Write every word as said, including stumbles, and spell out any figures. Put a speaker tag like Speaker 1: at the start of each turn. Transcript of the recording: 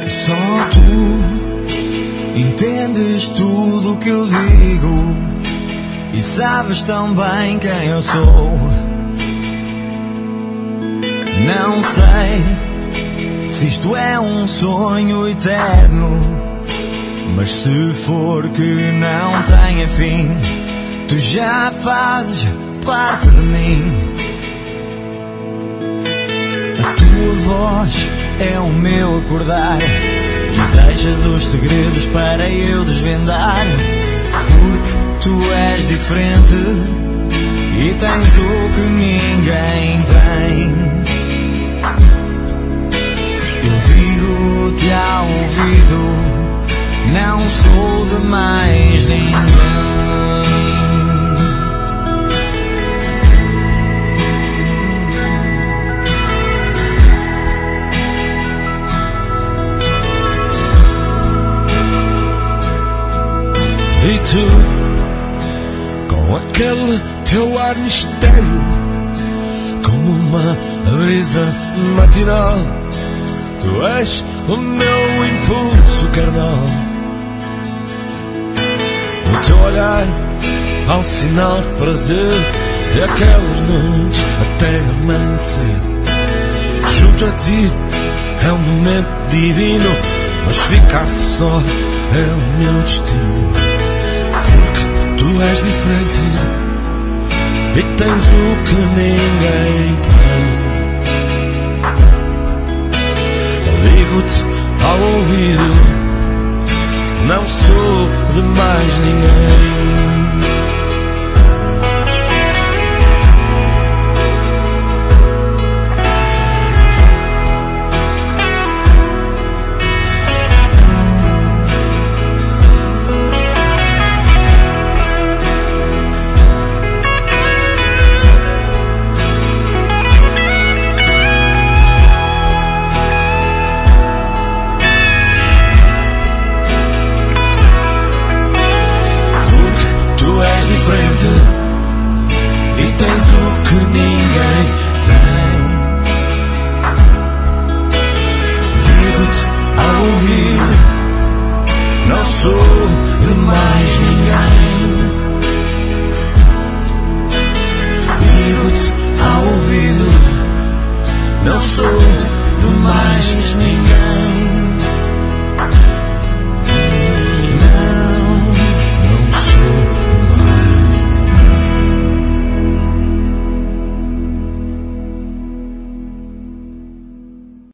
Speaker 1: Só tu entendes tudo o que eu digo e sabes tão bem quem eu sou. Não sei se isto é um sonho eterno, mas se for que não tenha fim, tu já fazes parte de mim. A tua voz é o meu acordar e deixas os segredos para eu desvendar, porque tu és diferente e tens o que ninguém tem. Eu digo-te ao ouvido, não sou de mais ninguém.
Speaker 2: E tu, com aquele teu ar mistério, como uma brisa matinal, tu és o meu impulso carnal. O teu olhar há um sinal de prazer, e aquelas noites até amanhecer. Junto a ti é um momento divino, mas ficar só é o meu destino. Porque tu és diferente e tens o que ninguém tem. Digo-te ao ouvido, não sou de mais ninguém. E tens o que ninguém tem. Digo-te ao ouvido, não sou de mais ninguém. Digo-te ao ouvido, não sou de mais ninguém.